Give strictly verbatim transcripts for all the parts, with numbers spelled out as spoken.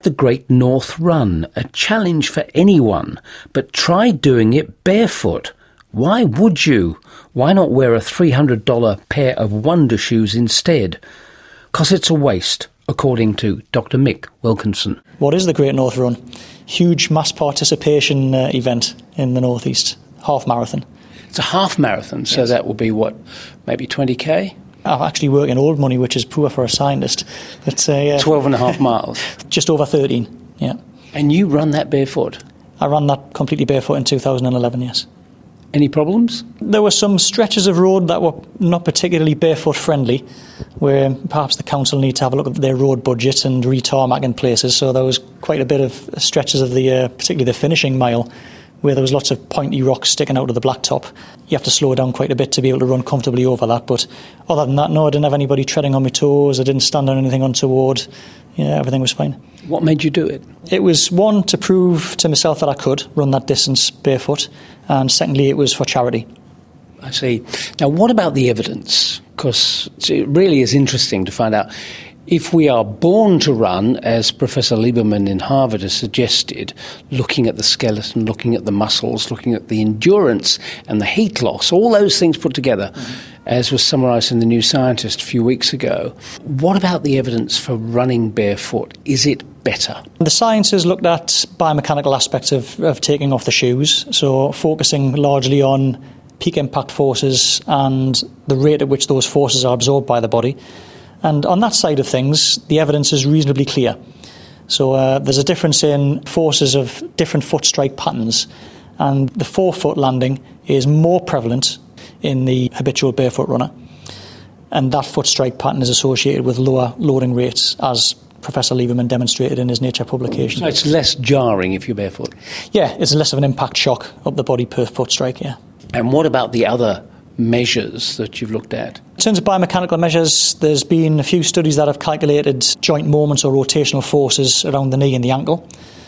The Great North Run, a challenge for anyone, but try doing it barefoot. Why would you? Why not wear a three hundred dollars pair of Wonder shoes instead? 'Cause it's a waste, according to Doctor Mick Wilkinson. What is the Great North Run? Huge mass participation uh, event in the North East, half marathon. It's a half marathon, so yes. That will be what, maybe twenty k? I actually work in old money, which is poor for a scientist. But, uh, yeah. twelve and a half miles? Just over thirteen, yeah. And you run that barefoot? I ran that completely barefoot in two thousand eleven, yes. Any problems? There were some stretches of road that were not particularly barefoot friendly, where perhaps the council need to have a look at their road budget and re-tarmac in places. So there was quite a bit of stretches of the, uh, particularly the finishing mile, where there was lots of pointy rocks sticking out of the blacktop. You have to slow down quite a bit to be able to run comfortably over that. But other than that, no, I didn't have anybody treading on my toes. I didn't stand on anything untoward. Yeah, everything was fine. What made you do it? It was, one, to prove to myself that I could run that distance barefoot, and secondly, it was for charity. I see. Now, what about the evidence? Because it really is interesting to find out if we are born to run, as Professor Lieberman in Harvard has suggested, looking at the skeleton, looking at the muscles, looking at the endurance and the heat loss, all those things put together, mm-hmm. as was summarised in the New Scientist a few weeks ago. What about the evidence for running barefoot? Is it better? The science has looked at biomechanical aspects of, of taking off the shoes, so focusing largely on peak impact forces and the rate at which those forces are absorbed by the body. And on that side of things, the evidence is reasonably clear. So uh, there's a difference in forces of different foot strike patterns, and the forefoot landing is more prevalent in the habitual barefoot runner. And that foot strike pattern is associated with lower loading rates, as Professor Lieberman demonstrated in his Nature publication. So it's less jarring if you're barefoot? Yeah, it's less of an impact shock up the body per foot strike, yeah. And what about the other measures that you've looked at? In terms of biomechanical measures, there's been a few studies that have calculated joint moments or rotational forces around the knee and the ankle.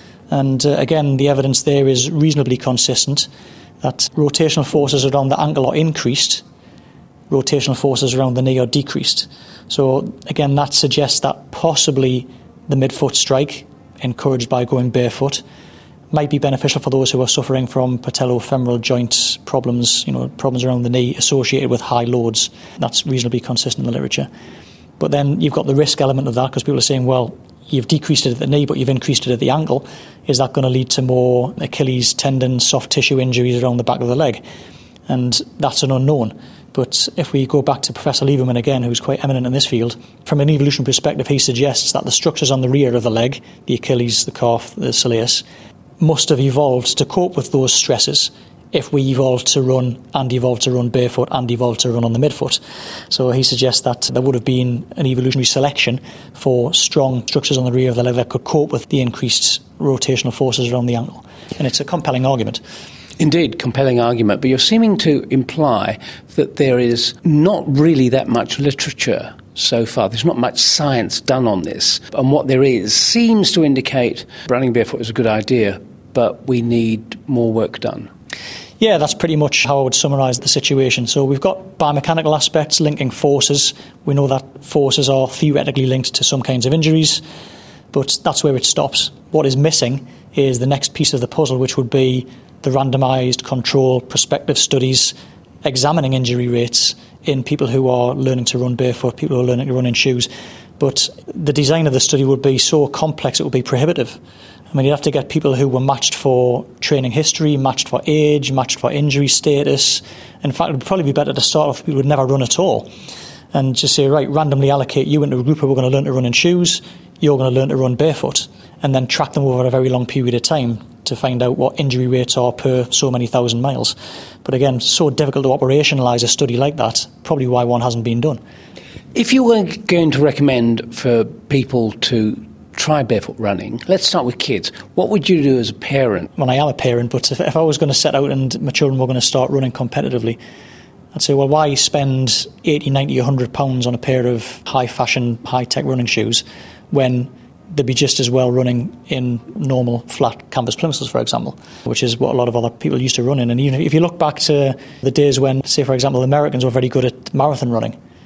And uh, again, the evidence there is reasonably consistent that rotational forces around the ankle are increased, rotational forces around the knee are decreased. So again, that suggests that possibly the midfoot strike, encouraged by going barefoot, might be beneficial for those who are suffering from patellofemoral joint problems, you know, problems around the knee associated with high loads. That's reasonably consistent in the literature. But then you've got the risk element of that, because people are saying, well, you've decreased it at the knee, but you've increased it at the ankle. Is that going to lead to more Achilles tendon, soft tissue injuries around the back of the leg? And that's an unknown. But if we go back to Professor Lieberman again, who's quite eminent in this field, from an evolution perspective, he suggests that the structures on the rear of the leg, the Achilles, the calf, the soleus, must have evolved to cope with those stresses if we evolved to run and evolved to run barefoot and evolved to run on the midfoot. So he suggests that there would have been an evolutionary selection for strong structures on the rear of the leg that could cope with the increased rotational forces around the ankle. And it's a compelling argument. Indeed, compelling argument, but you're seeming to imply that there is not really that much literature so far. There's not much science done on this, and what there is seems to indicate running barefoot is a good idea, but we need more work done. Yeah, that's pretty much how I would summarise the situation. So we've got biomechanical aspects linking forces. We know that forces are theoretically linked to some kinds of injuries, but that's where it stops. What is missing is the next piece of the puzzle, which would be the randomised, controlled, prospective studies examining injury rates in people who are learning to run barefoot, people who are learning to run in shoes. But the design of the study would be so complex it would be prohibitive. I mean, you'd have to get people who were matched for training history, matched for age, matched for injury status. In fact, it would probably be better to start off with people who would never run at all and just say, right, randomly allocate you into a group who are going to learn to run in shoes, you're going to learn to run barefoot, and then track them over a very long period of time to find out what injury rates are per so many thousand miles. But again, so difficult to operationalise a study like that, probably why one hasn't been done. If you were going to recommend for people to try barefoot running, let's start with kids. What would you do as a parent? Well, I am a parent, but if, if I was going to set out and my children were going to start running competitively, I'd say, well, why spend eighty, ninety, one hundred pounds on a pair of high-fashion, high-tech running shoes when they'd be just as well running in normal flat canvas plimsolls, for example, which is what a lot of other people used to run in. And even if you look back to the days when, say, for example, the Americans were very good at marathon running,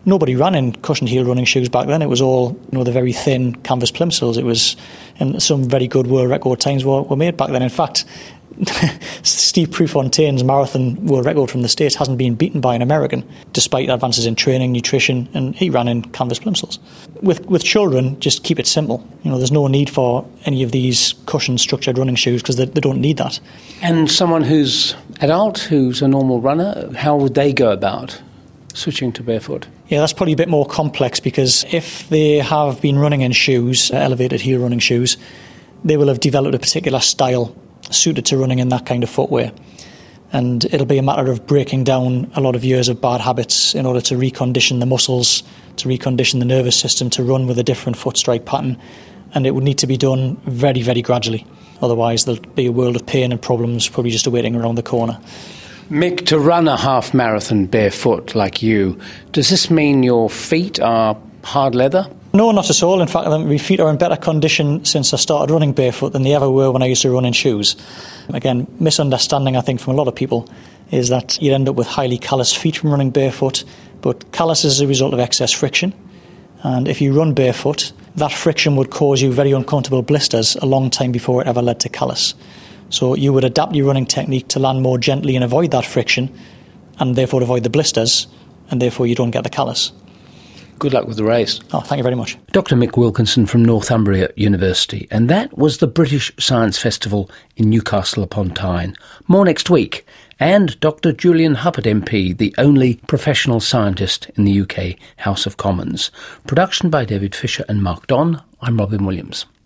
nobody ran in cushioned heel running shoes back then. It was all, you know, the very thin canvas plimsolls. It was, and some very good world record times were, were made back then. In fact, Steve Prefontaine's marathon world record from the States hasn't been beaten by an American, despite advances in training, nutrition, and he ran in canvas plimsolls. With with children, just keep it simple. You know, there's no need for any of these cushioned, structured running shoes because they, they don't need that. And someone who's adult, who's a normal runner, how would they go about switching to barefoot? Yeah, that's probably a bit more complex because if they have been running in shoes, uh, elevated heel running shoes, they will have developed a particular style suited to running in that kind of footwear. And it'll be a matter of breaking down a lot of years of bad habits in order to recondition the muscles, to recondition the nervous system to run with a different foot strike pattern. And it would need to be done very, very gradually. Otherwise, there'll be a world of pain and problems probably just awaiting around the corner. Mick, to run a half marathon barefoot like you, does this mean your feet are hard leather? No, not at all. In fact, my feet are in better condition since I started running barefoot than they ever were when I used to run in shoes. Again, misunderstanding, I think, from a lot of people is that you end up with highly calloused feet from running barefoot, but callus is a result of excess friction. And if you run barefoot, that friction would cause you very uncomfortable blisters a long time before it ever led to callus. So you would adapt your running technique to land more gently and avoid that friction, and therefore avoid the blisters, and therefore you don't get the callus. Good luck with the race. Oh, thank you very much. Doctor Mick Wilkinson from Northumbria University. And that was the British Science Festival in Newcastle upon Tyne. More next week. And Doctor Julian Huppert M P, the only professional scientist in the U K House of Commons. Production by David Fisher and Mark Don. I'm Robin Williams.